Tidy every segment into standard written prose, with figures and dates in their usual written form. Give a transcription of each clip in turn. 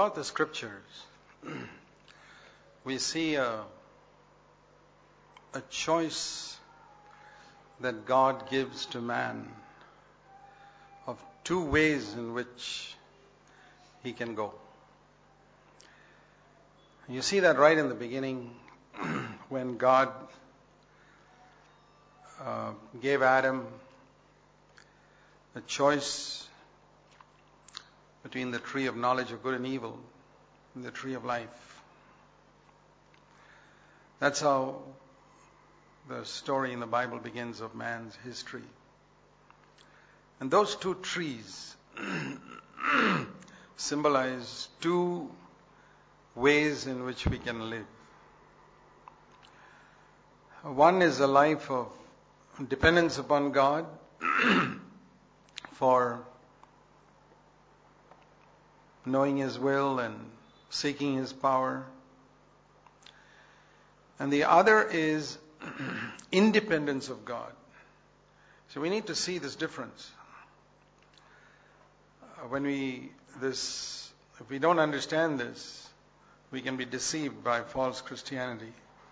Throughout the scriptures, we see a choice that God gives to man of two ways in which he can go. You see that right in the beginning when God gave Adam a choice between the tree of knowledge of good and evil and the tree of life. That's how the story in the Bible begins of man's history. And those two trees symbolize two ways in which we can live. One is a life of dependence upon God for knowing His will and seeking His power. And the other is independence of God. So we need to see this difference. If we don't understand this, we can be deceived by false Christianity.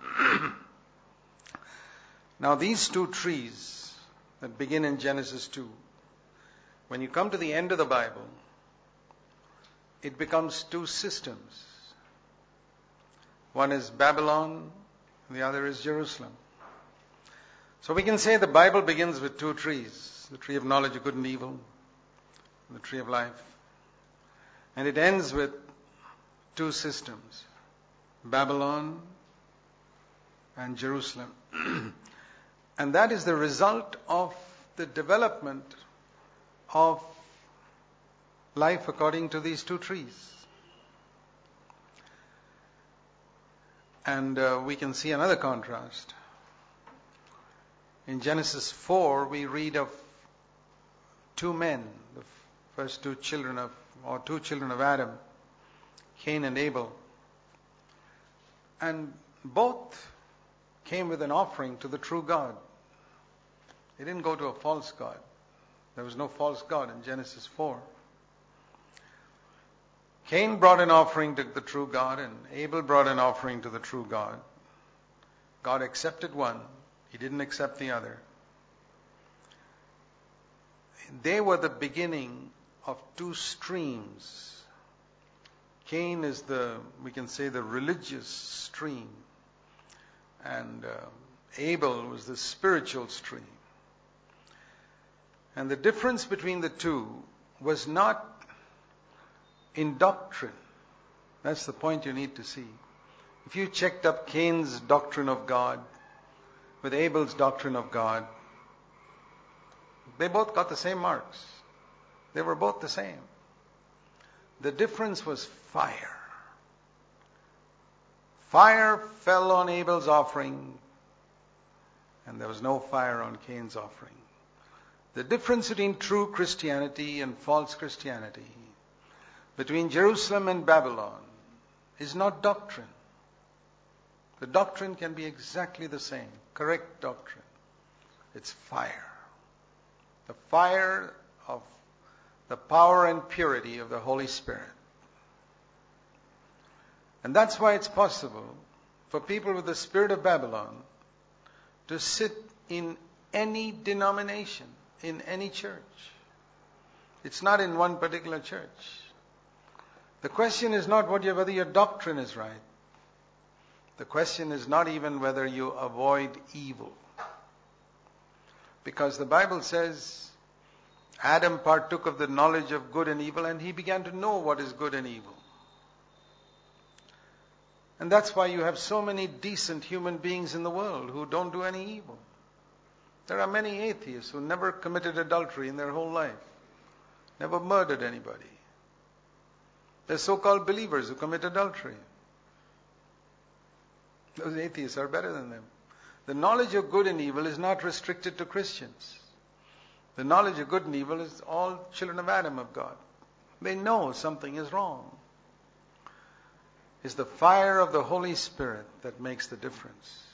Now these two trees that begin in Genesis 2, when you come to the end of the Bible, it becomes two systems. One is Babylon, and the other is Jerusalem. So we can say the Bible begins with two trees, the tree of knowledge of good and evil, and the tree of life. And it ends with two systems, Babylon and Jerusalem. And that is the result of the development of life according to these two trees. And we can see another contrast. In Genesis 4, we read of two men, the first two children of Adam, Cain and Abel. And both came with an offering to the true God. They didn't go to a false God. There was no false God in Genesis 4. Cain brought an offering to the true God, and Abel brought an offering to the true God. God accepted one. He didn't accept the other. They were the beginning of two streams. Cain is we can say, the religious stream. And Abel was the spiritual stream. And the difference between the two was not in doctrine. That's the point you need to see. If you checked up Cain's doctrine of God with Abel's doctrine of God, they both got the same marks. They were both the same. The difference was fire. Fire fell on Abel's offering, and there was no fire on Cain's offering. The difference between true Christianity and false Christianity, between Jerusalem and Babylon, is not doctrine. The doctrine can be exactly the same, correct doctrine. It's fire. The fire of the power and purity of the Holy Spirit. And that's why it's possible for people with the spirit of Babylon to sit in any denomination, in any church. It's not in one particular church. The question is not whether your doctrine is right. The question is not even whether you avoid evil. Because the Bible says Adam partook of the knowledge of good and evil, and he began to know what is good and evil. And that's why you have so many decent human beings in the world who don't do any evil. There are many atheists who never committed adultery in their whole life, never murdered anybody. There's so-called believers who commit adultery. Those atheists are better than them. The knowledge of good and evil is not restricted to Christians. The knowledge of good and evil is all children of Adam of God. They know something is wrong. It's the fire of the Holy Spirit that makes the difference.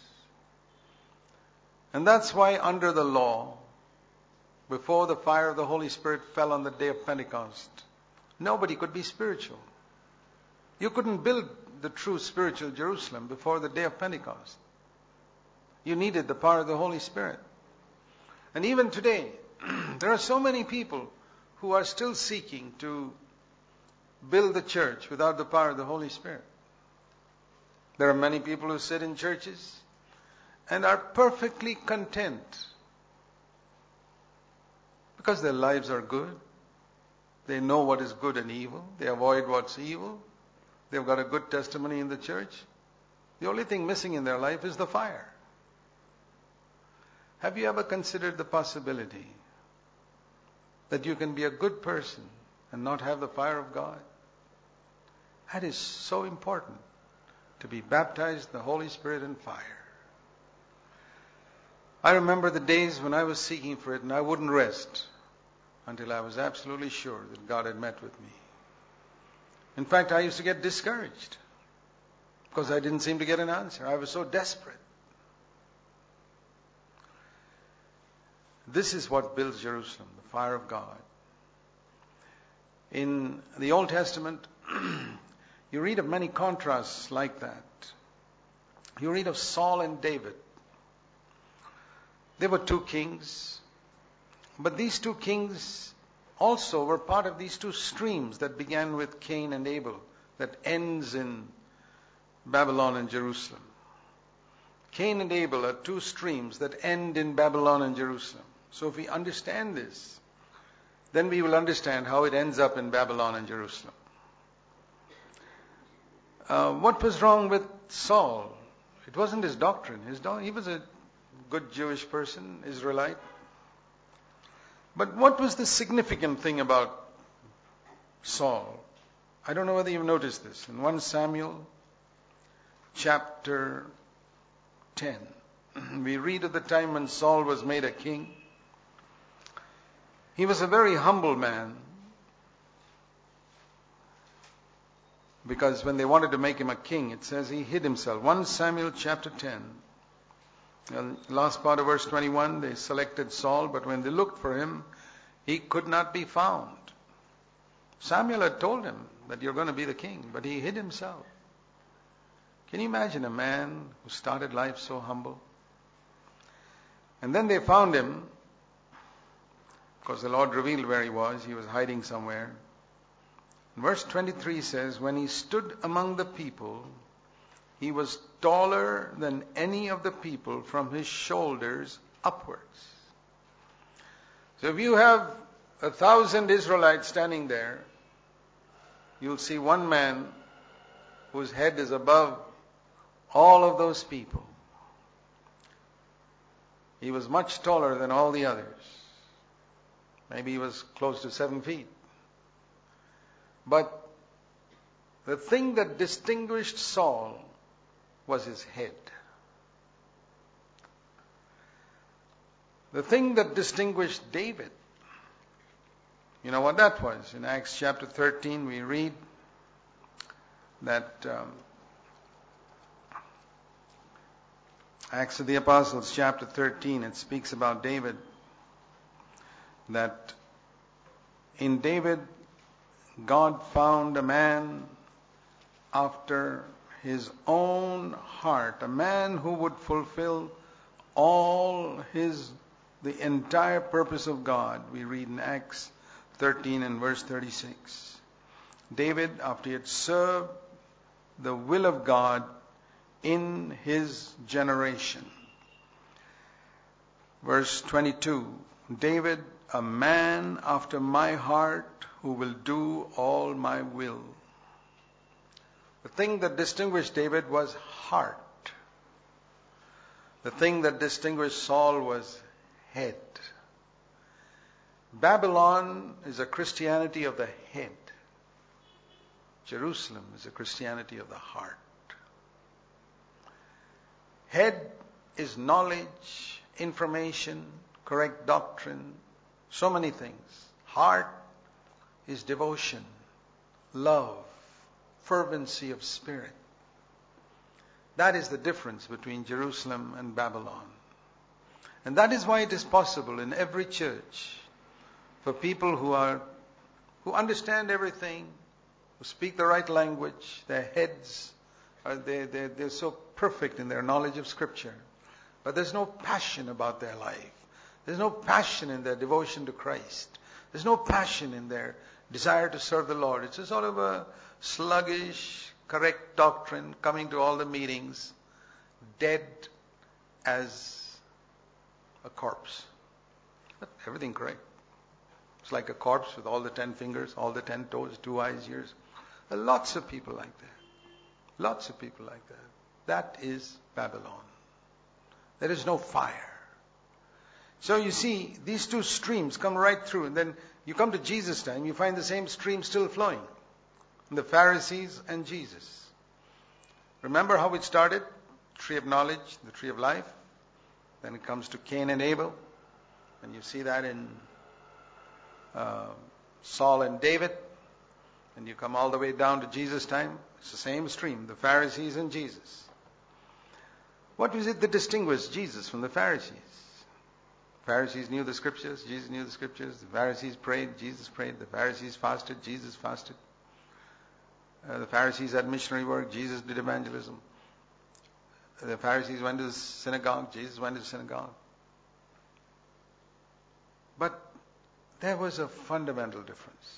And that's why under the law, before the fire of the Holy Spirit fell on the day of Pentecost, nobody could be spiritual. You couldn't build the true spiritual Jerusalem before the day of Pentecost. You needed the power of the Holy Spirit. And even today, there are so many people who are still seeking to build the church without the power of the Holy Spirit. There are many people who sit in churches and are perfectly content because their lives are good. They know what is good and evil. They avoid what's evil. They've got a good testimony in the church. The only thing missing in their life is the fire. Have you ever considered the possibility that you can be a good person and not have the fire of God? That is so important, to be baptized in the Holy Spirit and fire. I remember the days when I was seeking for it, and I wouldn't rest until I was absolutely sure that God had met with me. In fact, I used to get discouraged because I didn't seem to get an answer. I was so desperate. This is what builds Jerusalem, the fire of God. In the Old Testament, you read of many contrasts like that. You read of Saul and David. They were two kings, but these two kings also were part of these two streams that began with Cain and Abel, that ends in Babylon and Jerusalem. Cain and Abel are two streams that end in Babylon and Jerusalem. So if we understand this, then we will understand how it ends up in Babylon and Jerusalem. What was wrong with Saul? It wasn't his doctrine. He was a good Jewish person, Israelite. But what was the significant thing about Saul? I don't know whether you've noticed this. In 1 Samuel chapter 10, we read of the time when Saul was made a king. He was a very humble man, because when they wanted to make him a king, it says he hid himself. 1 Samuel chapter 10. Last part of verse 21, they selected Saul, but when they looked for him, he could not be found. Samuel had told him that you're going to be the king, but he hid himself. Can you imagine a man who started life so humble? And then they found him, because the Lord revealed where he was. He was hiding somewhere. Verse 23 says, when he stood among the people, he was taller than any of the people from his shoulders upwards. So if you have 1,000 Israelites standing there, you'll see one man whose head is above all of those people. He was much taller than all the others. Maybe he was close to 7 feet. But the thing that distinguished Saul was his head. The thing that distinguished David, you know what that was? In Acts chapter 13 we read that Acts of the Apostles chapter 13, it speaks about David, that in David God found a man after his own heart, a man who would fulfill the entire purpose of God. We read in Acts 13 and verse 36. David, after he had served the will of God in his generation. Verse 22, David, a man after my heart, who will do all my will. The thing that distinguished David was heart. The thing that distinguished Saul was head. Babylon is a Christianity of the head. Jerusalem is a Christianity of the heart. Head is knowledge, information, correct doctrine, so many things. Heart is devotion, love, fervency of spirit. That is the difference between Jerusalem and Babylon. And that is why it is possible in every church for people who understand everything, who speak the right language. Their heads, they're so perfect in their knowledge of Scripture. But there's no passion about their life. There's no passion in their devotion to Christ. There's no passion in their desire to serve the Lord. It's a sort of a sluggish, correct doctrine, coming to all the meetings, dead as a corpse. But everything correct. It's like a corpse with all the 10 fingers, all the 10 toes, 2 eyes, ears. There are lots of people like that. Lots of people like that. That is Babylon. There is no fire. So you see, these two streams come right through, and then you come to Jesus' time, you find the same stream still flowing. The Pharisees and Jesus. Remember how it started? Tree of knowledge, the tree of life. Then it comes to Cain and Abel. And you see that in Saul and David. And you come all the way down to Jesus' time. It's the same stream, the Pharisees and Jesus. What was it that distinguished Jesus from the Pharisees? The Pharisees knew the Scriptures, Jesus knew the Scriptures. The Pharisees prayed, Jesus prayed. The Pharisees fasted, Jesus fasted. The Pharisees had missionary work, Jesus did evangelism. The Pharisees went to the synagogue, Jesus went to the synagogue. But there was a fundamental difference.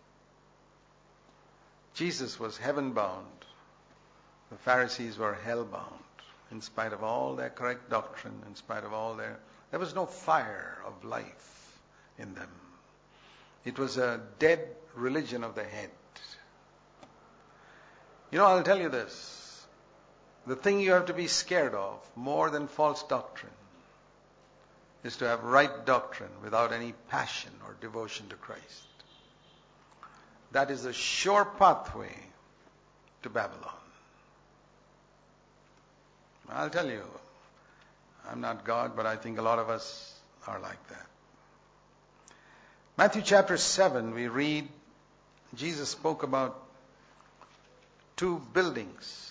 Jesus was heaven-bound. The Pharisees were hell-bound. In spite of all their correct doctrine, in spite of all there was no fire of life in them. It was a dead religion of the head. You know, I'll tell you this. The thing you have to be scared of more than false doctrine is to have right doctrine without any passion or devotion to Christ. That is a sure pathway to Babylon. I'll tell you, I'm not God, but I think a lot of us are like that. Matthew chapter 7, we read, Jesus spoke about 2 buildings.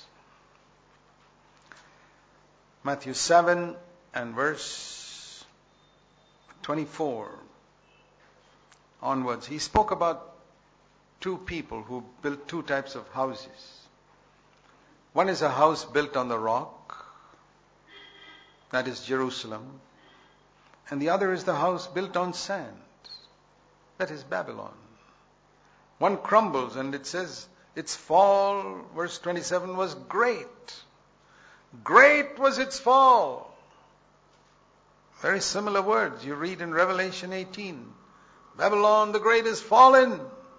Matthew 7 and verse 24 onwards. He spoke about 2 people who built 2 types of houses. One is a house built on the rock, that is Jerusalem. And the other is the house built on sand, that is Babylon. One crumbles, and it says its fall, verse 27, was great. Great was its fall. Very similar words you read in Revelation 18. Babylon the Great is fallen.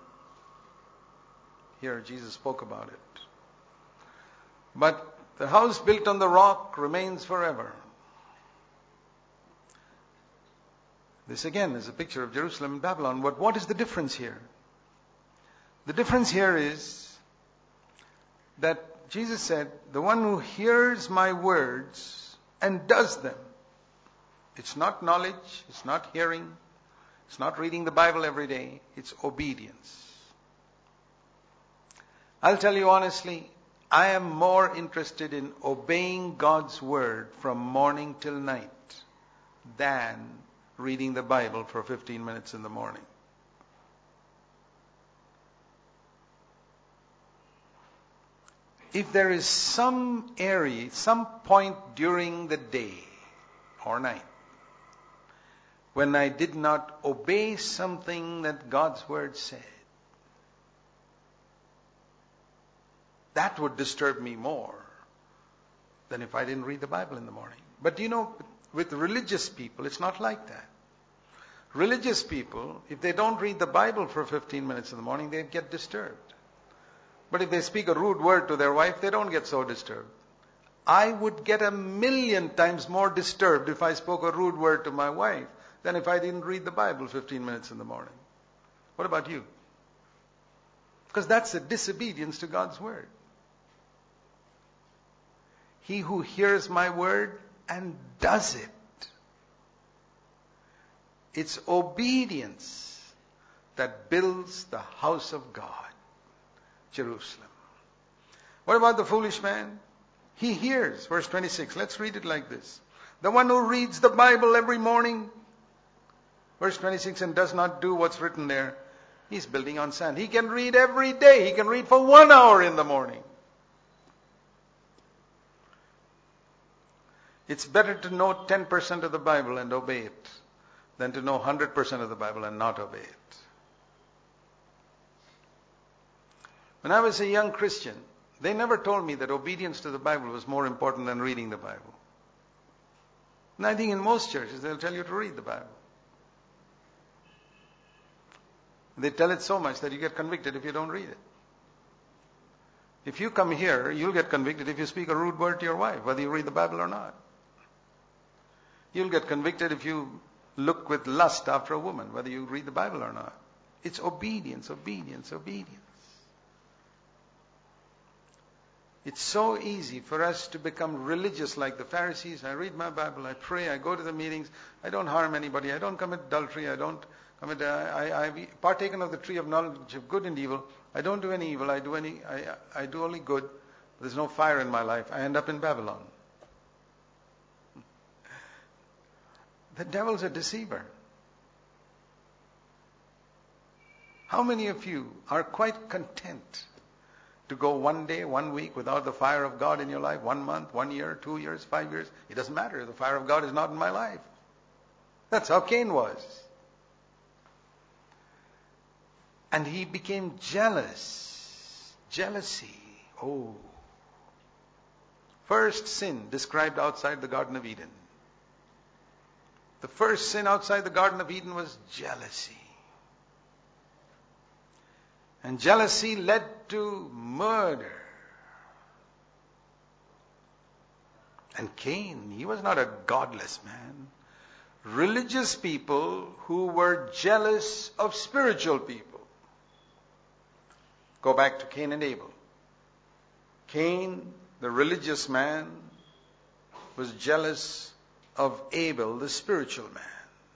Here Jesus spoke about it. But the house built on the rock remains forever. This again is a picture of Jerusalem and Babylon. But what is the difference here? The difference here is that Jesus said, the one who hears my words and does them. It's not knowledge, it's not hearing, it's not reading the Bible every day, it's obedience. I'll tell you honestly, I am more interested in obeying God's word from morning till night than reading the Bible for 15 minutes in the morning. If there is some area, some point during the day or night when I did not obey something that God's word said, that would disturb me more than if I didn't read the Bible in the morning. But you know, with religious people, it's not like that. Religious people, if they don't read the Bible for 15 minutes in the morning, they get disturbed. But if they speak a rude word to their wife, they don't get so disturbed. I would get 1,000,000 times more disturbed if I spoke a rude word to my wife than if I didn't read the Bible 15 minutes in the morning. What about you? Because that's a disobedience to God's word. He who hears my word and does it. It's obedience that builds the house of God, Jerusalem. What about the foolish man? He hears, verse 26. Let's read it like this. The one who reads the Bible every morning, verse 26, and does not do what's written there, He's building on sand. He can read every day. He can read for 1 hour in the morning. It's better to know 10% of the Bible and obey it than to know 100% of the Bible and not obey it. When I was a young Christian, they never told me that obedience to the Bible was more important than reading the Bible. And I think in most churches they'll tell you to read the Bible. They tell it so much that you get convicted if you don't read it. If you come here, you'll get convicted if you speak a rude word to your wife, whether you read the Bible or not. You'll get convicted if you look with lust after a woman, whether you read the Bible or not. It's obedience, obedience, obedience. It's so easy for us to become religious like the Pharisees. I read my Bible, I pray, I go to the meetings, I don't harm anybody, I don't commit adultery, I've partaken of the tree of knowledge of good and evil. I don't do any evil, I do only good. There's no fire in my life. I end up in Babylon. The devil's a deceiver. How many of you are quite content to go 1 day, 1 week without the fire of God in your life? 1 month, 1 year, 2 years, 5 years? It doesn't matter. The fire of God is not in my life. That's how Cain was. And he became jealous. Jealousy. Oh. First sin described outside the Garden of Eden. The first sin outside the Garden of Eden was jealousy. And jealousy led to murder. And Cain, he was not a godless man. Religious people who were jealous of spiritual people. Go back to Cain and Abel. Cain, the religious man, was jealous of Abel, the spiritual man.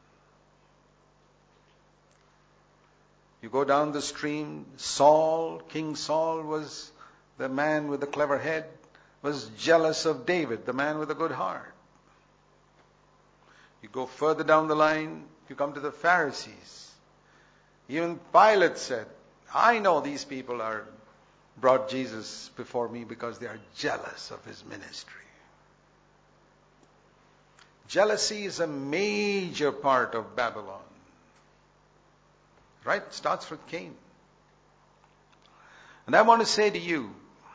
You go down the stream, Saul, King Saul was the man with the clever head, was jealous of David, the man with a good heart. You go further down the line, you come to the Pharisees. Even Pilate said, I know these people are brought Jesus before me because they are jealous of his ministry. Jealousy is a major part of Babylon. Right? It starts with Cain. And I want to say to you,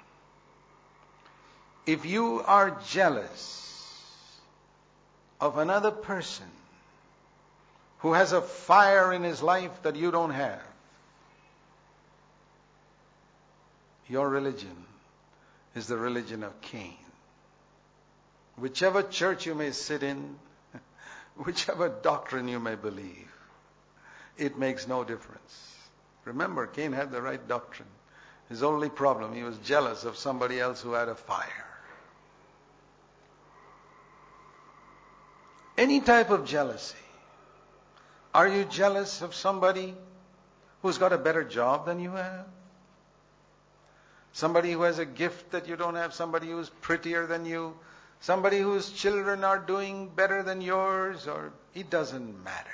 if you are jealous of another person who has a fire in his life that you don't have, your religion is the religion of Cain. Whichever church you may sit in, whichever doctrine you may believe, it makes no difference. Remember, Cain had the right doctrine. His only problem, he was jealous of somebody else who had a fire. Any type of jealousy. Are you jealous of somebody who's got a better job than you have? Somebody who has a gift that you don't have? Somebody who's prettier than you? Somebody whose children are doing better than yours? Or it doesn't matter.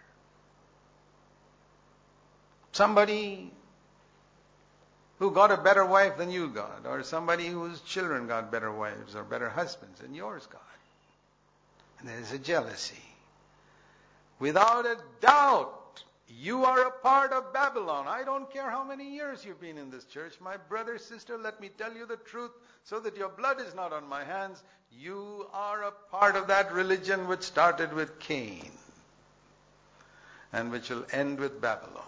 Somebody who got a better wife than you got, or somebody whose children got better wives or better husbands than yours got. And there's a jealousy. Without a doubt, you are a part of Babylon. I don't care how many years you've been in this church. My brother, sister, let me tell you the truth so that your blood is not on my hands. You are a part of that religion which started with Cain and which will end with Babylon.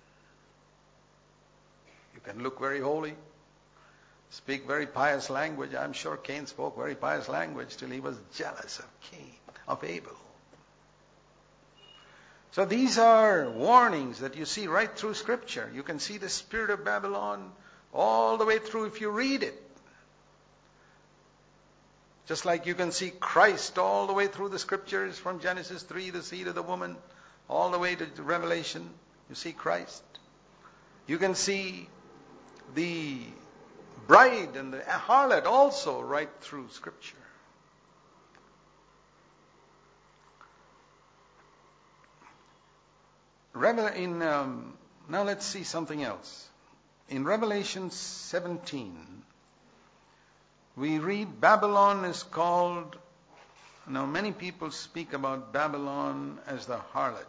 You can look very holy, speak very pious language. I'm sure Cain spoke very pious language till he was jealous of Abel. So these are warnings that you see right through Scripture. You can see the spirit of Babylon all the way through if you read it. Just like you can see Christ all the way through the Scriptures from Genesis 3, the seed of the woman, all the way to Revelation. You see Christ. You can see the bride and the harlot also right through Scripture. In Now let's see something else. In Revelation 17, we read Babylon is called, now many people speak about Babylon as the harlot.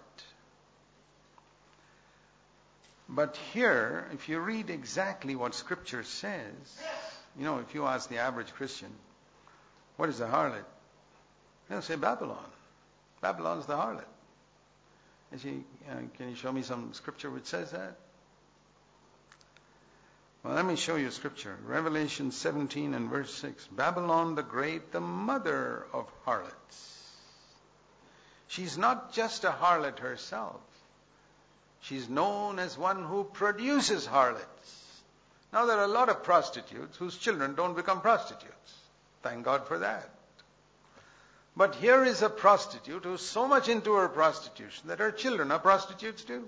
But here, if you read exactly what Scripture says, if you ask the average Christian, what is the harlot? They'll say Babylon. Babylon's the harlot. Can you show me some Scripture which says that? Well, let me show you Scripture. Revelation 17 and verse 6. Babylon the Great, the mother of harlots. She's not just a harlot herself. She's known as one who produces harlots. Now, there are a lot of prostitutes whose children don't become prostitutes. Thank God for that. But here is a prostitute who's so much into her prostitution that her children are prostitutes too.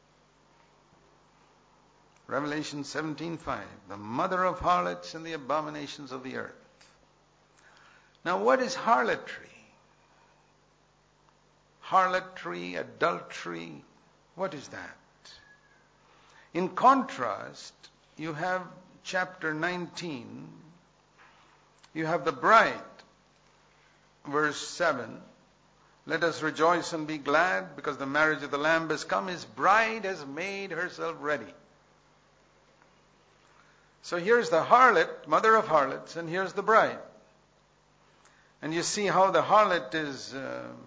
Revelation 17:5, the mother of harlots and the abominations of the earth. Now, what is harlotry? Harlotry, adultery, what is that? In contrast, you have chapter 19, you have the bride, verse 7. Let us rejoice and be glad because the marriage of the Lamb has come. His bride has made herself ready. So here's the harlot, mother of harlots, and here's the bride. And you see how the harlot is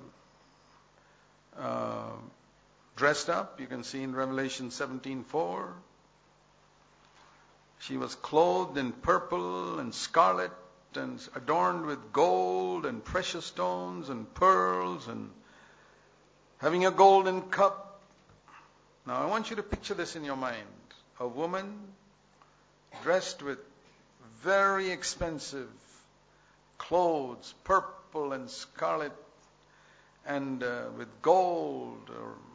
dressed up. You can see in Revelation 17:4. She was clothed in purple and scarlet and adorned with gold and precious stones and pearls and having a golden cup. Now I want you to picture this in your mind. A woman dressed with very expensive clothes, purple and scarlet, and with gold,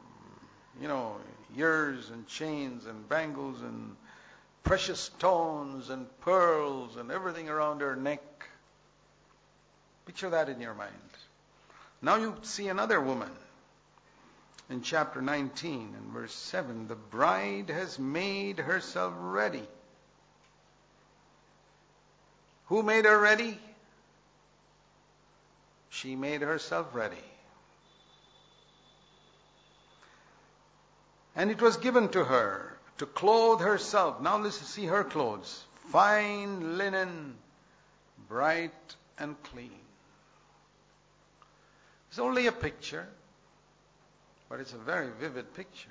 ears and chains and bangles and precious stones and pearls and everything around her neck. Picture that in your mind. Now you see another woman in chapter 19 and verse 7. The bride has made herself ready. Who made her ready? She made herself ready. And it was given to her to clothe herself. Now let's see her clothes. Fine linen, bright and clean. It's only a picture, but it's a very vivid picture.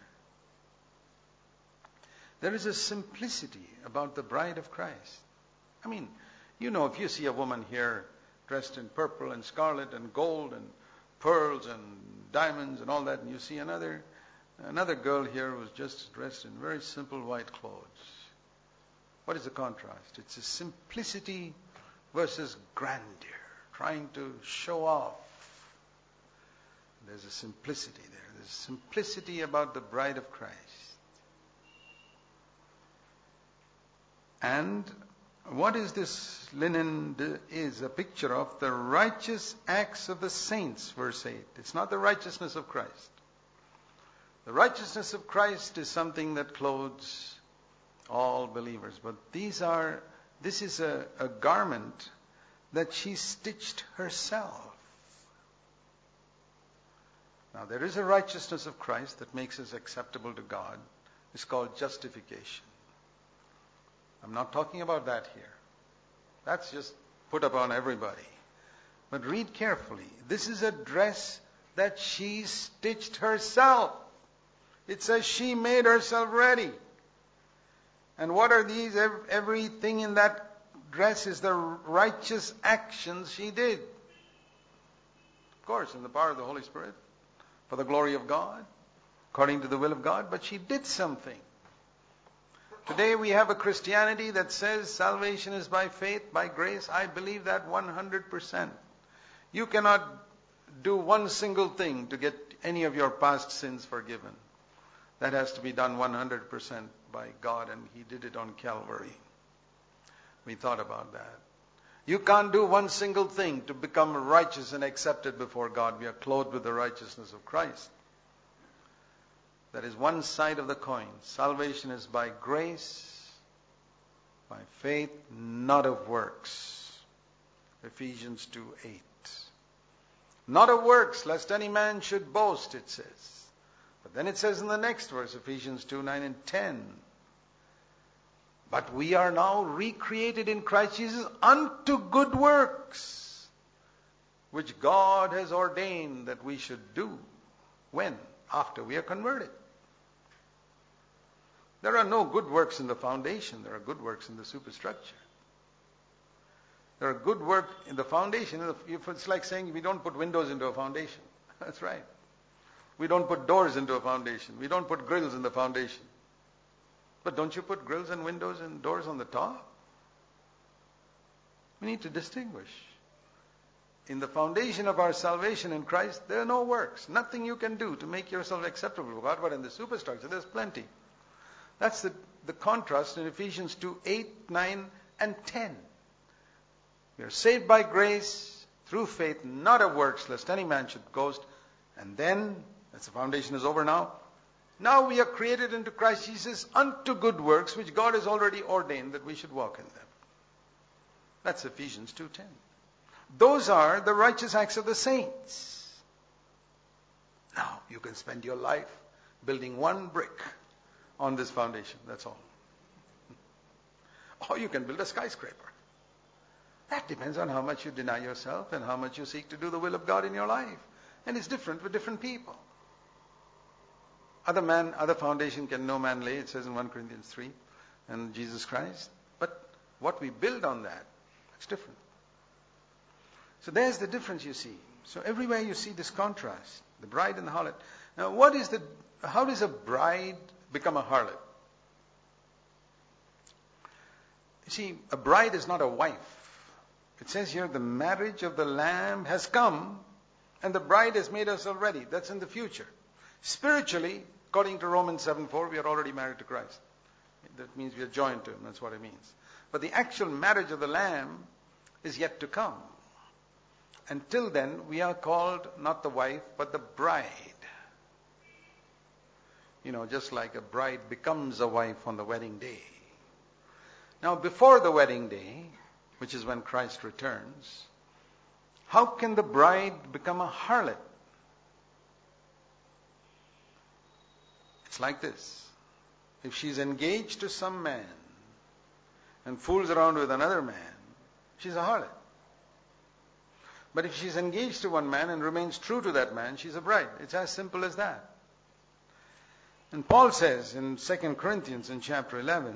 There is a simplicity about the bride of Christ. I mean, if you see a woman here dressed in purple and scarlet and gold and pearls and diamonds and all that, and you see another girl here who's just dressed in very simple white clothes. What is the contrast? It's a simplicity versus grandeur, trying to show off. There's a simplicity there. There's a simplicity about the bride of Christ. And what is this linen is a picture of the righteous acts of the saints, verse 8. It's not the righteousness of Christ. The righteousness of Christ is something that clothes all believers. But this is a garment that she stitched herself. Now there is a righteousness of Christ that makes us acceptable to God. It's called justification. I'm not talking about that here. That's just put upon everybody. But read carefully. This is a dress that she stitched herself. It says she made herself ready. And what are these? Everything in that dress is the righteous actions she did. Of course, in the power of the Holy Spirit, for the glory of God, according to the will of God, but she did something. Today we have a Christianity that says salvation is by faith, by grace. I believe that 100%. You cannot do one single thing to get any of your past sins forgiven. That has to be done 100% by God, and He did it on Calvary. We thought about that. You can't do one single thing to become righteous and accepted before God. We are clothed with the righteousness of Christ. That is one side of the coin. Salvation is by grace, by faith, not of works. Ephesians 2:8. Not of works, lest any man should boast, it says. But then it says in the next verse, Ephesians 2:9 and 10. But we are now recreated in Christ Jesus unto good works, which God has ordained that we should do. When? After we are converted. There are no good works in the foundation. There are good works in the superstructure. There are good work in the foundation. It's like saying we don't put windows into a foundation. That's right. We don't put doors into a foundation. We don't put grills in the foundation. But don't you put grills and windows and doors on the top? We need to distinguish. In the foundation of our salvation in Christ, there are no works. Nothing you can do to make yourself acceptable to God. But in the superstructure, there's plenty. That's the contrast in Ephesians 2:8, 9, and 10. We are saved by grace, through faith, not of works, lest any man should boast. And then, as the foundation is over now, now we are created into Christ Jesus unto good works, which God has already ordained that we should walk in them. That's Ephesians 2:10. Those are the righteous acts of the saints. Now, you can spend your life building one brick on this foundation. That's all. Or you can build a skyscraper. That depends on how much you deny yourself and how much you seek to do the will of God in your life. And it's different with different people. Other foundation can no man lay, it says in 1 Corinthians 3, and Jesus Christ. But what we build on that, it's different. So there's the difference you see. So everywhere you see this contrast, the bride and the harlot. Now how does a bride become a harlot? You see, a bride is not a wife. It says here, the marriage of the Lamb has come, and the bride has made herself ready. That's in the future. Spiritually, according to Romans 7:4, we are already married to Christ. That means we are joined to Him. That's what it means. But the actual marriage of the Lamb is yet to come. Until then, we are called not the wife, but the bride. You know, just like a bride becomes a wife on the wedding day. Now, before the wedding day, which is when Christ returns, how can the bride become a harlot? It's like this. If she's engaged to some man and fools around with another man, she's a harlot. But if she's engaged to one man and remains true to that man, she's a bride. It's as simple as that. And Paul says in 2 Corinthians in chapter 11,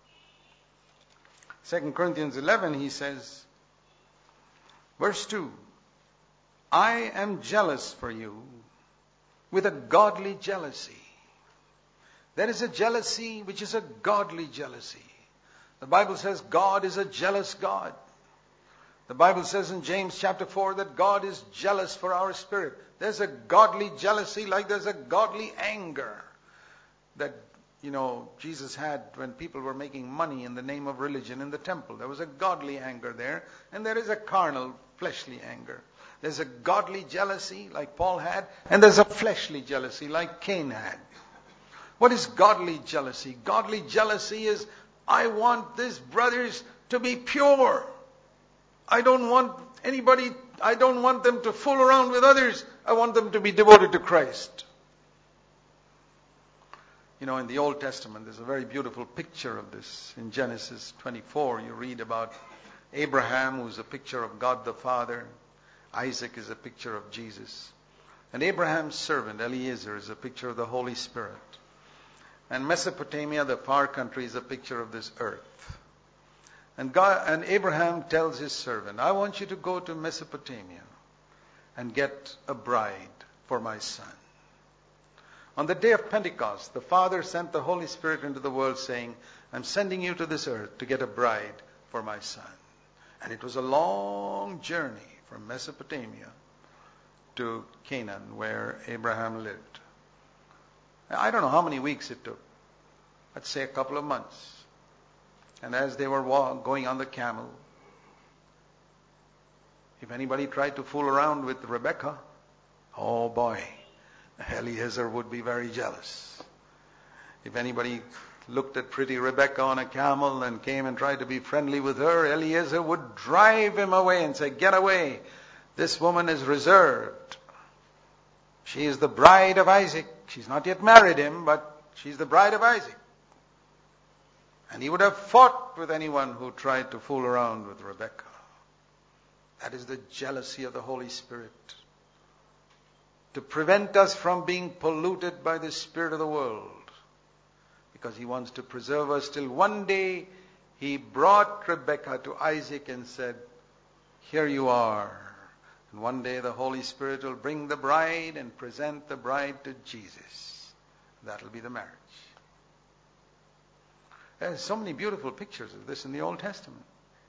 2 Corinthians 11, he says, verse 2, I am jealous for you with a godly jealousy. There is a jealousy which is a godly jealousy. The Bible says God is a jealous God. The Bible says in James chapter 4 that God is jealous for our spirit. There's a godly jealousy like there's a godly anger that, Jesus had when people were making money in the name of religion in the temple. There was a godly anger there, and there is a carnal, fleshly anger. There's a godly jealousy like Paul had, and there's a fleshly jealousy like Cain had. What is godly jealousy? Godly jealousy is, I want these brothers to be pure. I don't want them to fool around with others. I want them to be devoted to Christ. In the Old Testament, there's a very beautiful picture of this. In Genesis 24, you read about Abraham, who's a picture of God the Father. Isaac is a picture of Jesus. And Abraham's servant, Eliezer, is a picture of the Holy Spirit. And Mesopotamia, the far country, is a picture of this earth. And Abraham tells his servant, I want you to go to Mesopotamia and get a bride for my son. On the day of Pentecost, the Father sent the Holy Spirit into the world saying, I'm sending you to this earth to get a bride for my son. And it was a long journey from Mesopotamia to Canaan, where Abraham lived. I don't know how many weeks it took. Let's say a couple of months. And as they were going on the camel, if anybody tried to fool around with Rebecca, oh boy, Eliezer would be very jealous. If anybody looked at pretty Rebecca on a camel and came and tried to be friendly with her, Eliezer would drive him away and say, "Get away. This woman is reserved. She is the bride of Isaac. She's not yet married him, but she's the bride of Isaac." And he would have fought with anyone who tried to fool around with Rebecca. That is the jealousy of the Holy Spirit, to prevent us from being polluted by the spirit of the world, because he wants to preserve us till one day he brought Rebecca to Isaac and said, "Here you are." And one day the Holy Spirit will bring the bride and present the bride to Jesus. That'll be the marriage. There's so many beautiful pictures of this in the Old Testament.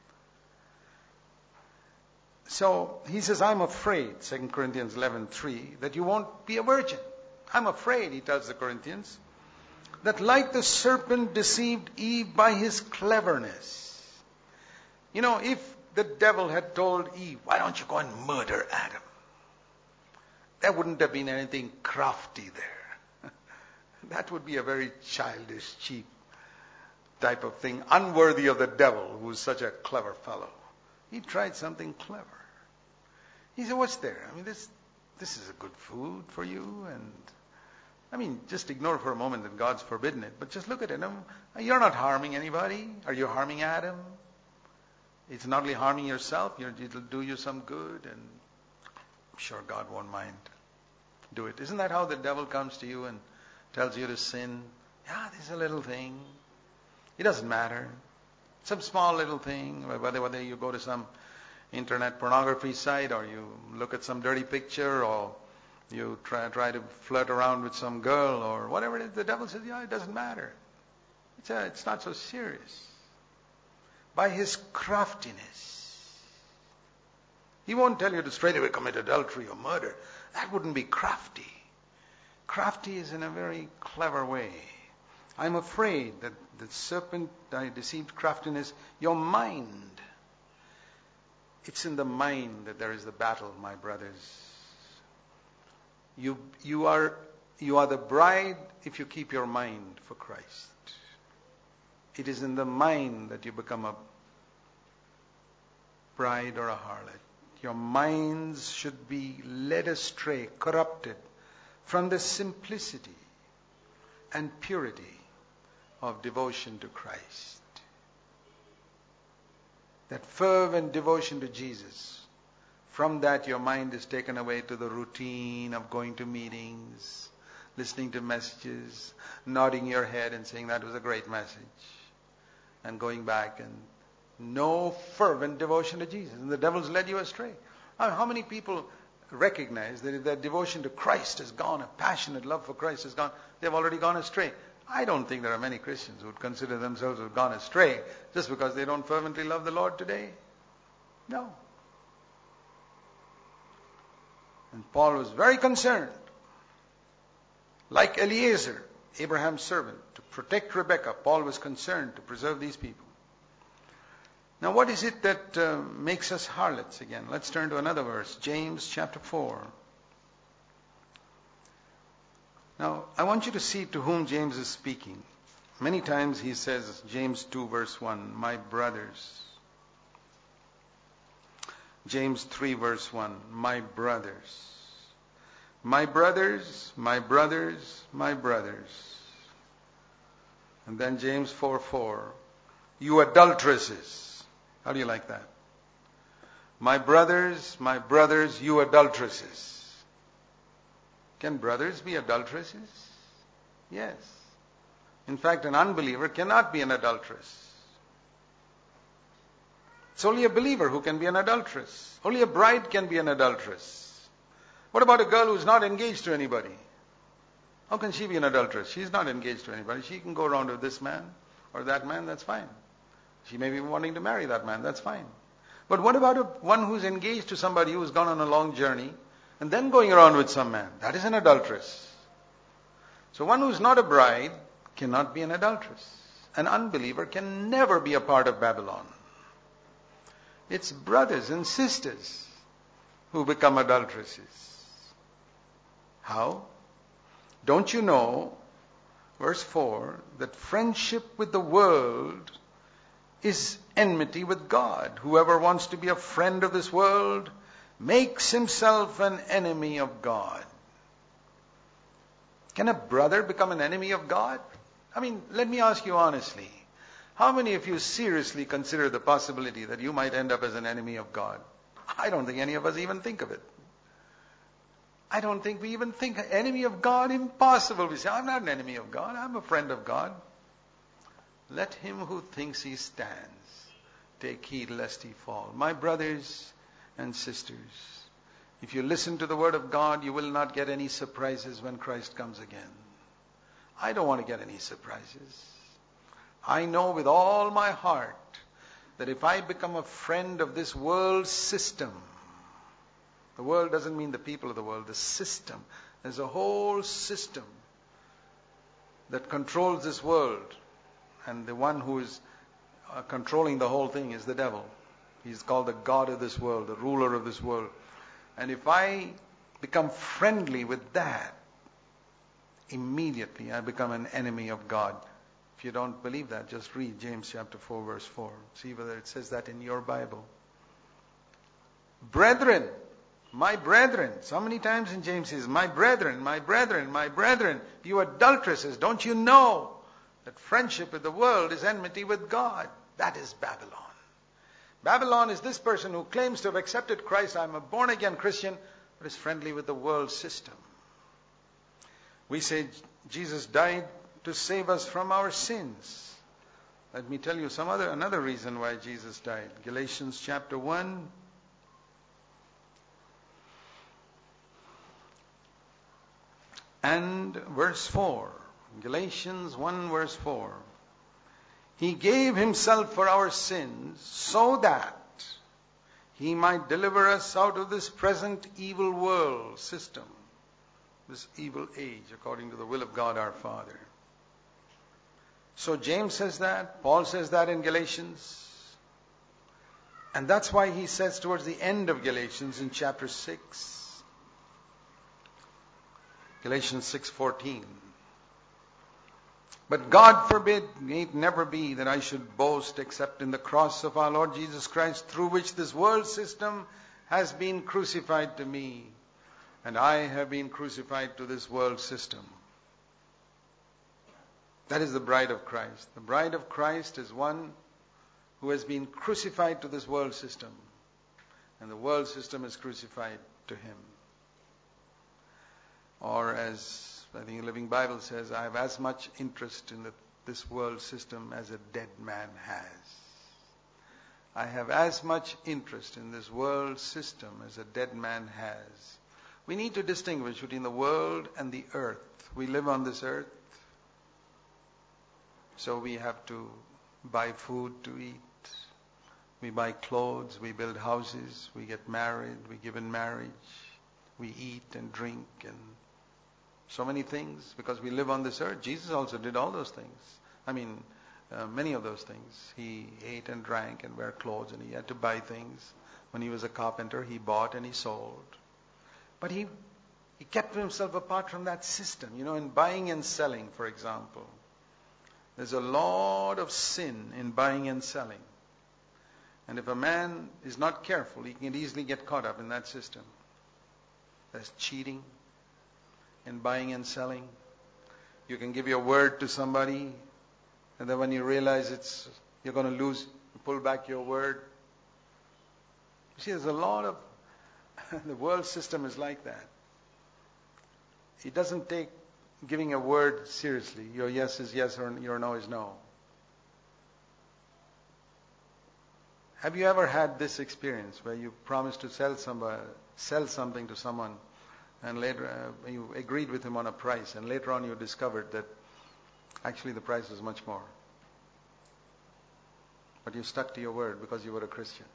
So he says, "I'm afraid," 2 Corinthians 11:3, "that you won't be a virgin." I'm afraid, he tells the Corinthians, that like the serpent deceived Eve by his cleverness. You know, if the devil had told Eve, "Why don't you go and murder Adam?" there wouldn't have been anything crafty there. That would be a very childish, cheap type of thing, unworthy of the devil, who's such a clever fellow. He tried something clever. He said, "What's there? I mean, this is a good food for you." And I mean, just ignore for a moment that God's forbidden it, but just look at it. You're not harming anybody. Are you harming Adam? It's not only harming yourself, it'll do you some good, and I'm sure God won't mind. Do it. Isn't that how the devil comes to you and tells you to sin? Yeah, this is a little thing. It doesn't matter. Some small little thing, whether you go to some internet pornography site, or you look at some dirty picture, or you try to flirt around with some girl, or whatever it is, the devil says, "Yeah, it doesn't matter. It's not so serious." By his craftiness. He won't tell you to straight away commit adultery or murder. That wouldn't be crafty. Crafty is in a very clever way. I'm afraid that the serpent deceived craftiness, your mind. It's in the mind that there is the battle, my brothers. You are the bride if you keep your mind for Christ. It is in the mind that you become a bride or a harlot. Your minds should be led astray, corrupted from the simplicity and purity of devotion to Christ. That fervent devotion to Jesus. From that your mind is taken away to the routine of going to meetings, listening to messages, nodding your head and saying that was a great message, and going back, and no fervent devotion to Jesus. And the devil's led you astray. How many people recognize that if their devotion to Christ is gone, a passionate love for Christ is gone, they've already gone astray? I don't think there are many Christians who would consider themselves to have gone astray just because they don't fervently love the Lord today. No. And Paul was very concerned, like Eliezer, Abraham's servant, to protect Rebekah. Paul was concerned to preserve these people. Now what is it that makes us harlots again? Let's turn to another verse, James chapter 4. Now, I want you to see to whom James is speaking. Many times he says, James 2 verse 1, "My brothers." James 3 verse 1, "My brothers." My brothers, my brothers, my brothers. And then James 4:4, "You adulteresses." How do you like that? My brothers, you adulteresses. Can brothers be adulteresses? Yes. In fact, an unbeliever cannot be an adulteress. It's only a believer who can be an adulteress. Only a bride can be an adulteress. What about a girl who's not engaged to anybody? How can she be an adulteress? She's not engaged to anybody. She can go around with this man or that man, that's fine. She may be wanting to marry that man, that's fine. But what about one who's engaged to somebody who's gone on a long journey and then going around with some man? That is an adulteress. So one who's not a bride cannot be an adulteress. An unbeliever can never be a part of Babylon. It's brothers and sisters who become adulteresses. How? Don't you know verse 4, that friendship with the world is enmity with God. Whoever wants to be a friend of this world makes himself an enemy of God. Can a brother become an enemy of God? I mean, let me ask you honestly. How many of you seriously consider the possibility that you might end up as an enemy of God? I don't think any of us even think of it. I don't think we even think enemy of God, impossible. We say, I'm not an enemy of God, I'm a friend of God. Let him who thinks he stands take heed lest he fall. My brothers and sisters, if you listen to the word of God, you will not get any surprises when Christ comes again. I don't want to get any surprises. I know with all my heart that if I become a friend of this world system, the world doesn't mean the people of the world, the system. There's a whole system that controls this world. And the one who is controlling the whole thing is the devil. He's called the God of this world, the ruler of this world. And if I become friendly with that, immediately I become an enemy of God. If you don't believe that, just read James chapter 4, verse 4. See whether it says that in your Bible. Brethren, my brethren. So many times in James he says, my brethren, my brethren, my brethren, you adulteresses, don't you know that friendship with the world is enmity with God? That is Babylon. Babylon is this person who claims to have accepted Christ. I'm a born-again Christian, but is friendly with the world system. We say Jesus died to save us from our sins. Let me tell you another reason why Jesus died. Galatians chapter 1. And verse 4. Galatians 1 verse 4. He gave himself for our sins so that he might deliver us out of this present evil world system, this evil age, according to the will of God our Father. So James says that, Paul says that in Galatians. And that's why he says towards the end of Galatians in chapter 6, Galatians 6:14, but God forbid, may it never be that I should boast except in the cross of our Lord Jesus Christ, through which this world system has been crucified to me, and I have been crucified to this world system. That is the bride of Christ. The bride of Christ is one who has been crucified to this world system, and the world system is crucified to him. Or as I think the Living Bible says, I have as much interest in this world system as a dead man has. I have as much interest in this world system as a dead man has. We need to distinguish between the world and the earth. We live on this earth, so we have to buy food to eat. We buy clothes, we build houses, we get married, we give in marriage, we eat and drink and so many things because we live on this earth. Jesus also did all those things. Many of those things. He ate and drank and wear clothes, and he had to buy things. When he was a carpenter, he bought and he sold. But he kept himself apart from that system. In buying and selling, for example, there's a lot of sin in buying and selling. And if a man is not careful, he can easily get caught up in that system. There's cheating in buying and selling. You can give your word to somebody, and then when you realize you're going to lose, you pull back your word. You see, there's a lot of the world system is like that. It doesn't take giving a word seriously. Your yes is yes or your no is no. Have you ever had this experience where you promised to sell something to someone, and later you agreed with him on a price, and later on you discovered that actually the price was much more? But you stuck to your word because you were a Christian.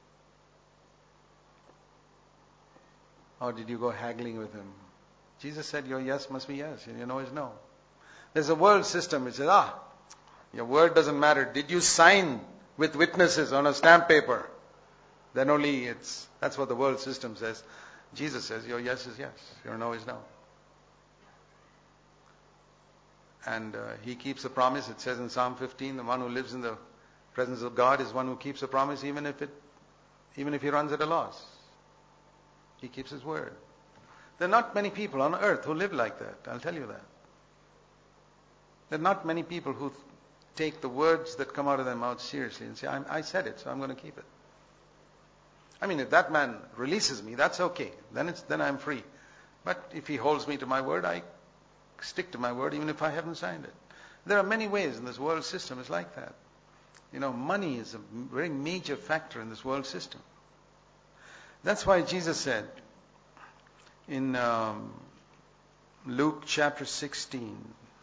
Or did you go haggling with him? Jesus said your yes must be yes, and your no is no. There's a world system which says, your word doesn't matter. Did you sign with witnesses on a stamp paper? Then only that's what the world system says. Jesus says your yes is yes, your no is no. And he keeps a promise. It says in Psalm 15, the one who lives in the presence of God is one who keeps a promise even if he runs at a loss. He keeps his word. There are not many people on earth who live like that. I'll tell you that. There are not many people who take the words that come out of their mouth seriously and say, I said it, so I'm going to keep it. I mean, if that man releases me, that's okay. Then I'm free. But if he holds me to my word, I stick to my word even if I haven't signed it. There are many ways in this world system is like that. Money is a very major factor in this world system. That's why Jesus said in Luke chapter 16,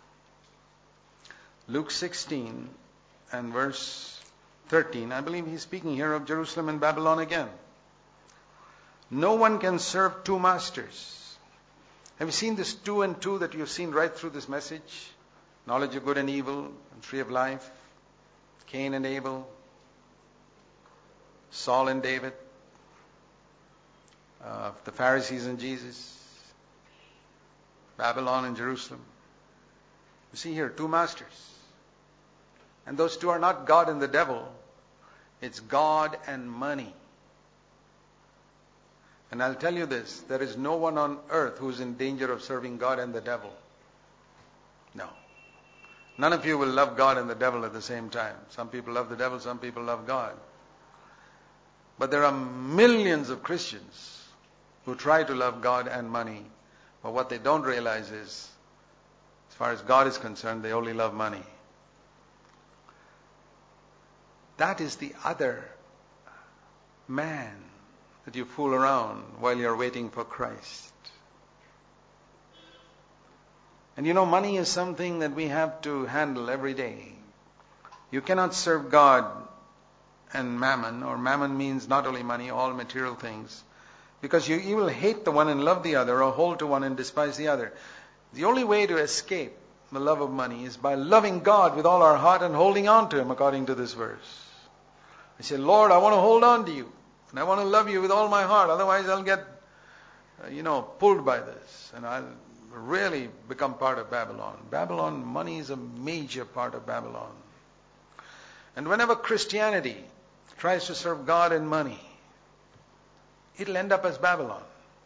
Luke 16 and verse 13, I believe he's speaking here of Jerusalem and Babylon again. No one can serve two masters. Have you seen this 2 and 2 that you've seen right through this message? Knowledge of good and evil, and tree of life, Cain and Abel, Saul and David, the Pharisees and Jesus, Babylon and Jerusalem. You see here, 2 masters. And those 2 are not God and the devil. It's God and money. And I'll tell you this, there is no one on earth who is in danger of serving God and the devil. No. None of you will love God and the devil at the same time. Some people love the devil, some people love God. But there are millions of Christians who try to love God and money. But what they don't realize is, as far as God is concerned, they only love money. That is the other man that you fool around while you're waiting for Christ. And money is something that we have to handle every day. You cannot serve God and mammon, or mammon means not only money, all material things, because you will hate the one and love the other, or hold to one and despise the other. The only way to escape the love of money is by loving God with all our heart and holding on to Him according to this verse. I say, Lord, I want to hold on to you. And I want to love you with all my heart. Otherwise I'll get, pulled by this. And I'll really become part of Babylon. Babylon, money is a major part of Babylon. And whenever Christianity tries to serve God and money, it'll end up as Babylon.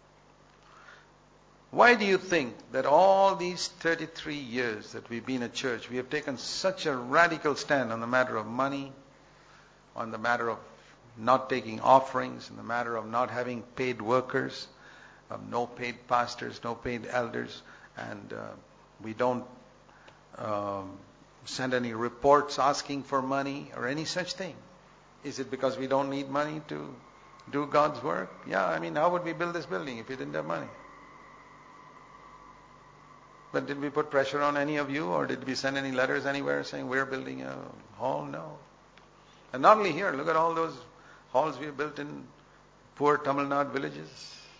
Why do you think that all these 33 years that we've been a church, we have taken such a radical stand on the matter of money, on the matter of not taking offerings, in the matter of not having paid workers, of no paid pastors, no paid elders, and we don't send any reports asking for money or any such thing? Is it because we don't need money to do God's work? Yeah, how would we build this building if we didn't have money? But did we put pressure on any of you, or did we send any letters anywhere saying we're building a hall? No. And not only here, look at all those halls we have built in poor Tamil Nadu villages.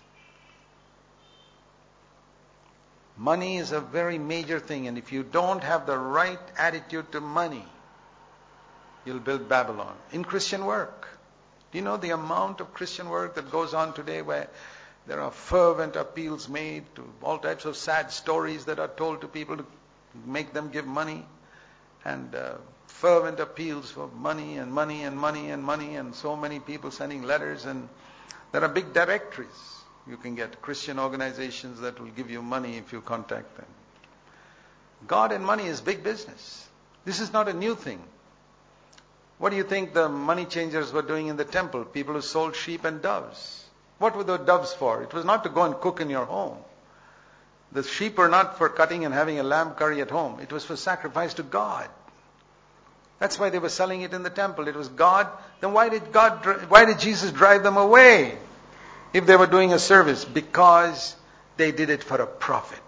Money is a very major thing, and if you don't have the right attitude to money, you'll build Babylon. In Christian work, do you know the amount of Christian work that goes on today where there are fervent appeals made to all types of sad stories that are told to people to make them give money, and fervent appeals for money and money and money and money, and so many people sending letters, and there are big directories. You can get Christian organizations that will give you money if you contact them. God and money is big business. This is not a new thing. What do you think the money changers were doing in the temple? People who sold sheep and doves. What were the doves for? It was not to go and cook in your home. The sheep were not for cutting and having a lamb curry at home. It was for sacrifice to God. That's why they were selling it in the temple. It was God. Then why did Jesus drive them away if they were doing a service? Because they did it for a profit.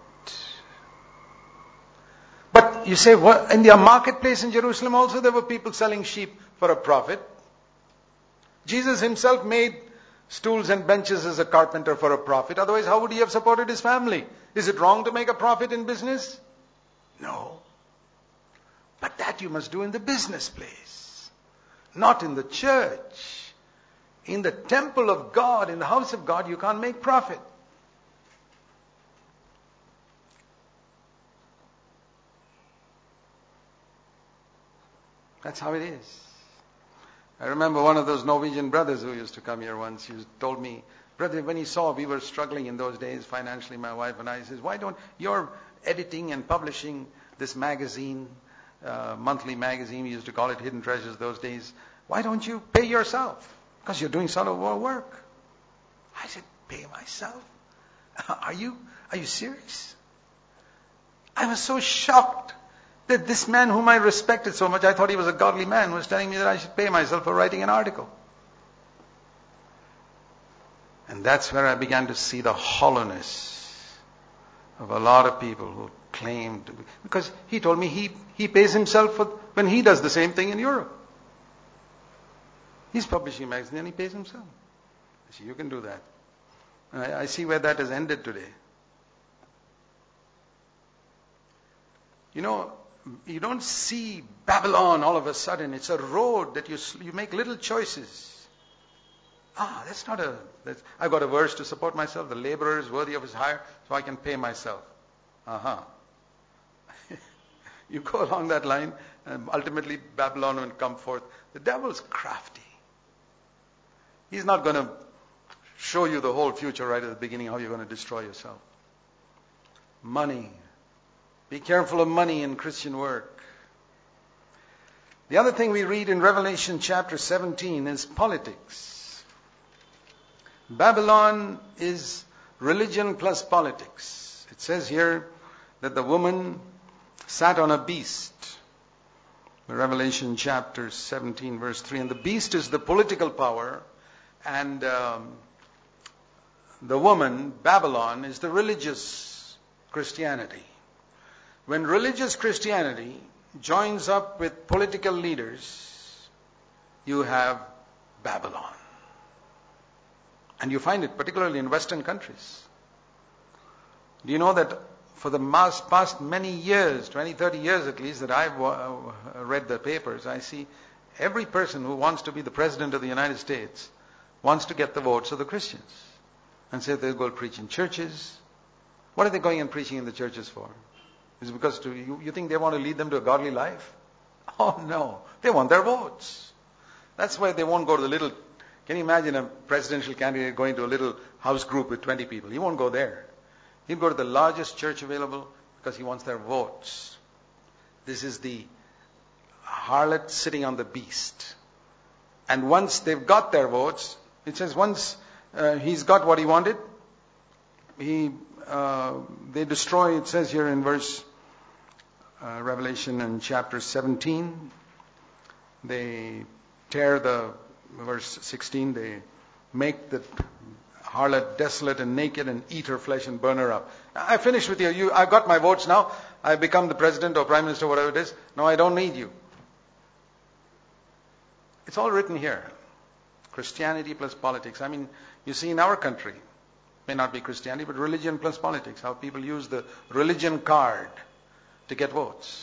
But you say, what? In the marketplace in Jerusalem also there were people selling sheep for a profit. Jesus himself made stools and benches as a carpenter for a profit. Otherwise, how would he have supported his family? Is it wrong to make a profit in business? No. But that you must do in the business place, not in the church. In the temple of God, in the house of God, you can't make profit. That's how it is. I remember one of those Norwegian brothers who used to come here once. He told me, brother, when he saw we were struggling in those days financially, my wife and I, he says, why don't you're editing and publishing this magazine, monthly magazine, we used to call it Hidden Treasures those days. Why don't you pay yourself? Because you're doing sort of work. I said, pay myself? Are you serious? I was so shocked that this man whom I respected so much, I thought he was a godly man, was telling me that I should pay myself for writing an article. And that's where I began to see the hollowness of a lot of people who claim to be. Because he told me he pays himself for when he does the same thing in Europe. He's publishing a magazine and he pays himself. I see, you can do that. I see where that has ended today. You know, you don't see Babylon all of a sudden. It's a road that you make little choices. That's not I've got a verse to support myself. The laborer is worthy of his hire, so I can pay myself. You go along that line, and ultimately Babylon will come forth. The devil's crafty. He's not going to show you the whole future right at the beginning, how you're going to destroy yourself. Money. Be careful of money in Christian work. The other thing we read in Revelation chapter 17 is politics. Babylon is religion plus politics. It says here that the woman sat on a beast. Revelation chapter 17 verse 3. And the beast is the political power, and the woman, Babylon, is the religious Christianity. When religious Christianity joins up with political leaders, you have Babylon. And you find it particularly in Western countries. Do you know that for the past many years, 20, 30 years at least, that I've read the papers, I see every person who wants to be the president of the United States wants to get the votes of the Christians. And say they'll go preach in churches. What are they going and preaching in the churches for? Is it because you think they want to lead them to a godly life? Oh no, they want their votes. That's why they won't go to the little. Can you imagine a presidential candidate going to a little house group with 20 people? He won't go there. He'll go to the largest church available because he wants their votes. This is the harlot sitting on the beast. And once they've got their votes, it says once he's got what he wanted, they destroy, it says here in verse Revelation in chapter 17, they tear verse 16, they make the harlot desolate and naked and eat her flesh and burn her up. I finished with you. I've got my votes now. I've become the president or prime minister, whatever it is. Now I don't need you. It's all written here. Christianity plus politics. I mean, you see in our country, may not be Christianity, but religion plus politics. How people use the religion card to get votes.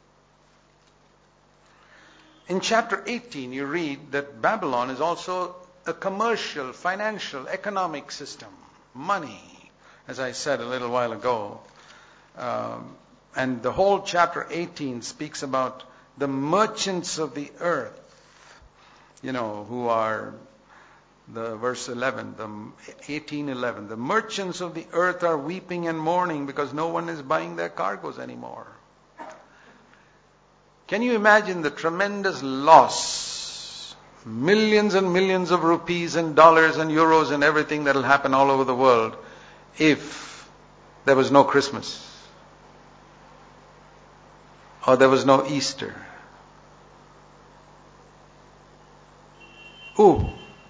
In chapter 18, you read that Babylon is also a commercial, financial, economic system. Money, as I said a little while ago. And the whole chapter 18 speaks about the merchants of the earth, who are the verse 11, the 18:11. The merchants of the earth are weeping and mourning because no one is buying their cargoes anymore. Can you imagine the tremendous loss? Millions and millions of rupees and dollars and euros and everything that will happen all over the world if there was no Christmas or there was no Easter. Ooh.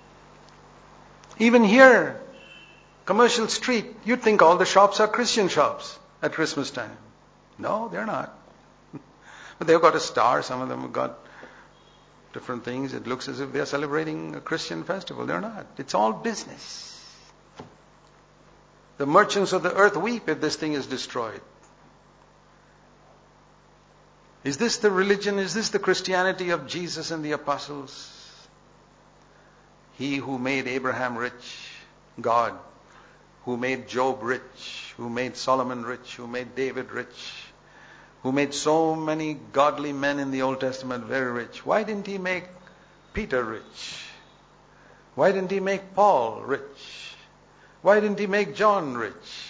Even here, Commercial Street, you'd think all the shops are Christian shops at Christmas time. No, they're not. But they've got a star. Some of them have got different things. It looks as if they're celebrating a Christian festival. They're not. It's all business. The merchants of the earth weep if this thing is destroyed. Is this the religion? Is this the Christianity of Jesus and the apostles? He who made Abraham rich, God, who made Job rich, who made Solomon rich, who made David rich, who made so many godly men in the Old Testament very rich, why didn't he make Peter rich? Why didn't he make Paul rich? Why didn't he make John rich?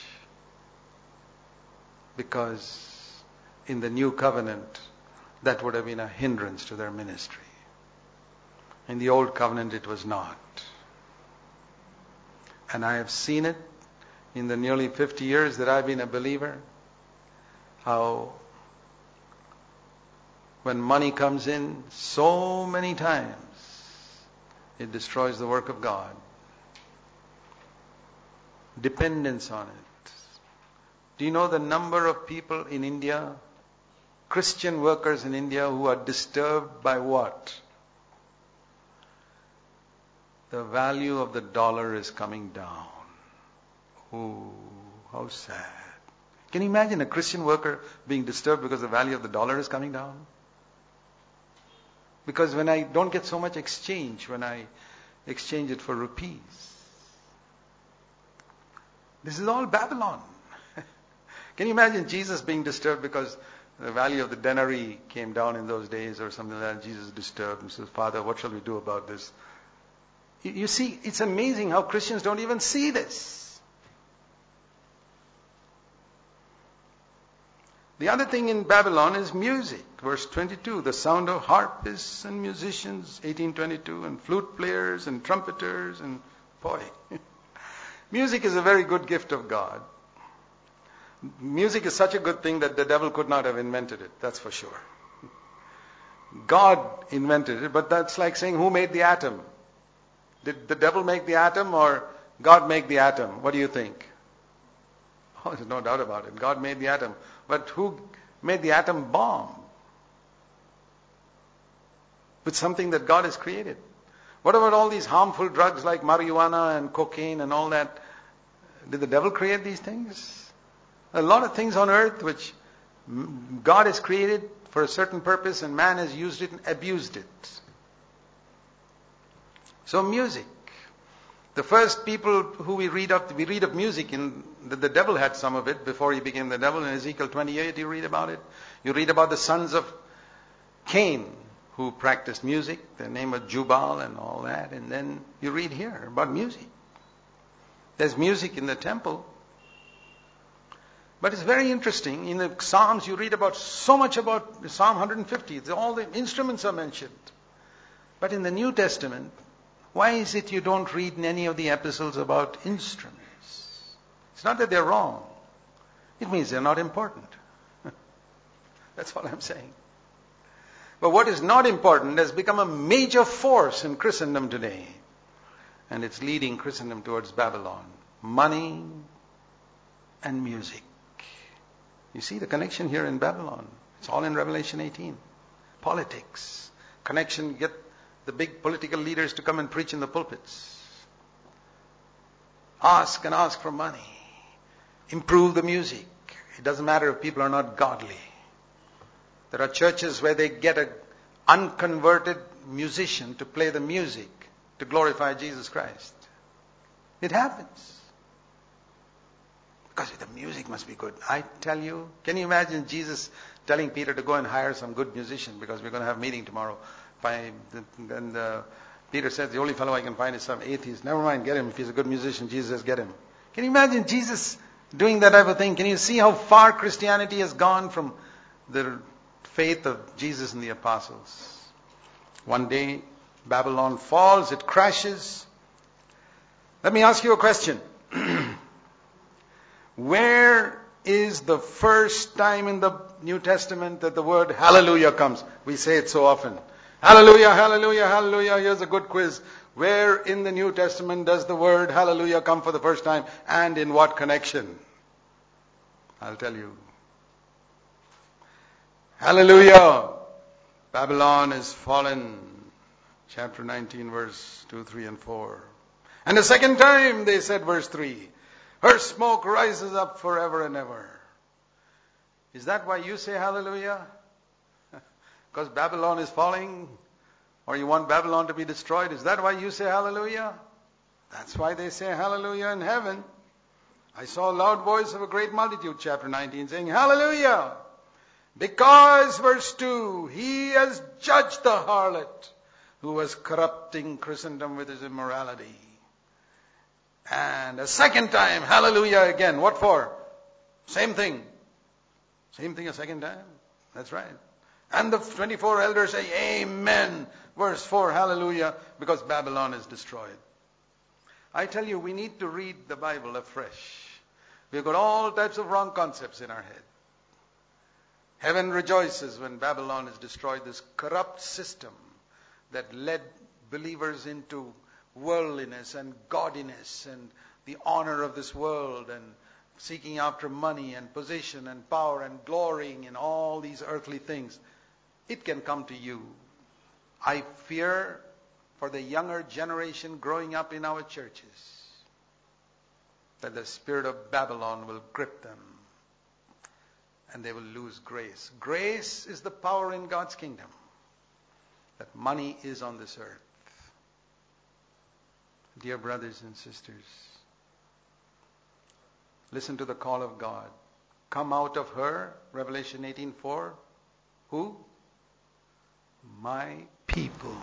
Because in the new covenant, that would have been a hindrance to their ministry. In the old covenant, it was not. And I have seen it in the nearly 50 years that I've been a believer, how when money comes in, so many times it destroys the work of God. Dependence on it. Do you know the number of people in India, Christian workers in India, who are disturbed by what? The value of the dollar is coming down. Oh, how sad. Can you imagine a Christian worker being disturbed because the value of the dollar is coming down? Because when I don't get so much exchange, when I exchange it for rupees. This is all Babylon. Can you imagine Jesus being disturbed because the value of the denarii came down in those days or something like that? Jesus is disturbed and says, Father, what shall we do about this? You see, it's amazing how Christians don't even see this. The other thing in Babylon is music. Verse 22, the sound of harpists and musicians, 1822, and flute players and trumpeters, and boy, music is a very good gift of God. Music is such a good thing that the devil could not have invented it, that's for sure. God invented it, but that's like saying, who made the atom? Did the devil make the atom or God make the atom? What do you think? Oh, there's no doubt about it. God made the atom. But who made the atom bomb? With something that God has created. What about all these harmful drugs like marijuana and cocaine and all that? Did the devil create these things? A lot of things on earth which God has created for a certain purpose and man has used it and abused it. So music. The first people who we read of music, in the devil had some of it before he became the devil. In Ezekiel 28 you read about it. You read about the sons of Cain who practiced music. Their name was Jubal and all that. And then you read here about music. There's music in the temple. But it's very interesting. In the Psalms you read about so much about Psalm 150. All the instruments are mentioned. But in the New Testament, why is it you don't read in any of the epistles about instruments? It's not that they're wrong. It means they're not important. That's all I'm saying. But what is not important has become a major force in Christendom today. And it's leading Christendom towards Babylon. Money and music. You see the connection here in Babylon. It's all in Revelation 18. Politics. Connection, get the big political leaders to come and preach in the pulpits. Ask and ask for money. Improve the music. It doesn't matter if people are not godly. There are churches where they get an unconverted musician to play the music to glorify Jesus Christ. It happens. Because the music must be good. I tell you, can you imagine Jesus telling Peter to go and hire some good musician because we're going to have a meeting tomorrow? And Peter says, the only fellow I can find is some atheist. Never mind, get him. If he's a good musician, Jesus says, get him. Can you imagine Jesus doing that type of thing? Can you see how far Christianity has gone from the faith of Jesus and the apostles? One day, Babylon falls, it crashes. Let me ask you a question. Where is the first time in the New Testament that the word hallelujah comes? We say it so often. Hallelujah, hallelujah, hallelujah. Here's a good quiz. Where in the New Testament does the word hallelujah come for the first time? And in what connection? I'll tell you. Hallelujah. Babylon is fallen. Chapter 19, verse 2, 3, and 4. And the second time, they said, verse 3, her smoke rises up forever and ever. Is that why you say hallelujah? Because Babylon is falling? Or you want Babylon to be destroyed? Is that why you say hallelujah? That's why they say hallelujah in heaven. I saw a loud voice of a great multitude, chapter 19, saying hallelujah. Because, verse 2, he has judged the harlot who was corrupting Christendom with his immorality. And a second time, hallelujah again. What for? Same thing. Same thing a second time. That's right. And the 24 elders say, Amen. Verse 4, hallelujah, because Babylon is destroyed. I tell you, we need to read the Bible afresh. We've got all types of wrong concepts in our head. Heaven rejoices when Babylon is destroyed, this corrupt system that led believers into worldliness and gaudiness and the honor of this world and seeking after money and position and power and glorying in all these earthly things. It can come to you. I fear for the younger generation growing up in our churches that the spirit of Babylon will grip them and they will lose grace. Grace is the power in God's kingdom. That money is on this earth. Dear brothers and sisters, listen to the call of God. Come out of her, Revelation 18:4. Who? My people.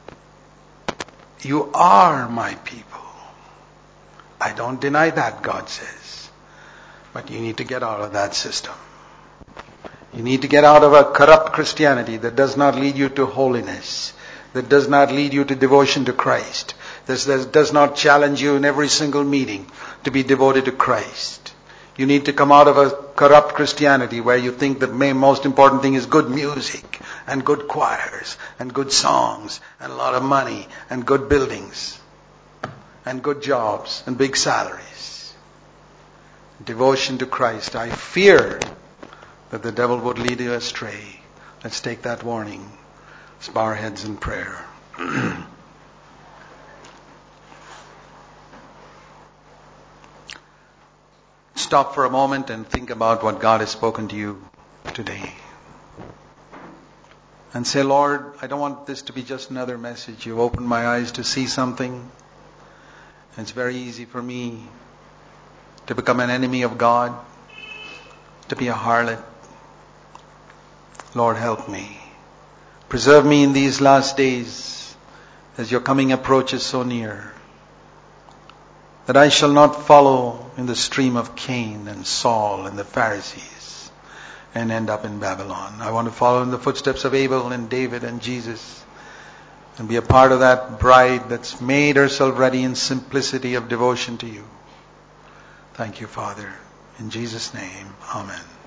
You are my people. I don't deny that, God says. But you need to get out of that system. You need to get out of a corrupt Christianity that does not lead you to holiness, that does not lead you to devotion to Christ, that does not challenge you in every single meeting to be devoted to Christ. You need to come out of a corrupt Christianity where you think the most important thing is good music and good choirs and good songs and a lot of money and good buildings and good jobs and big salaries. Devotion to Christ. I fear that the devil would lead you astray. Let's take that warning. Let's bow our heads in prayer. Stop for a moment and think about what God has spoken to you today. And say, Lord, I don't want this to be just another message. You've opened my eyes to see something. And it's very easy for me to become an enemy of God, to be a harlot. Lord, help me. Preserve me in these last days as your coming approaches so near, that I shall not follow in the stream of Cain and Saul and the Pharisees and end up in Babylon. I want to follow in the footsteps of Abel and David and Jesus and be a part of that bride that's made herself ready in simplicity of devotion to you. Thank you, Father. In Jesus' name, amen.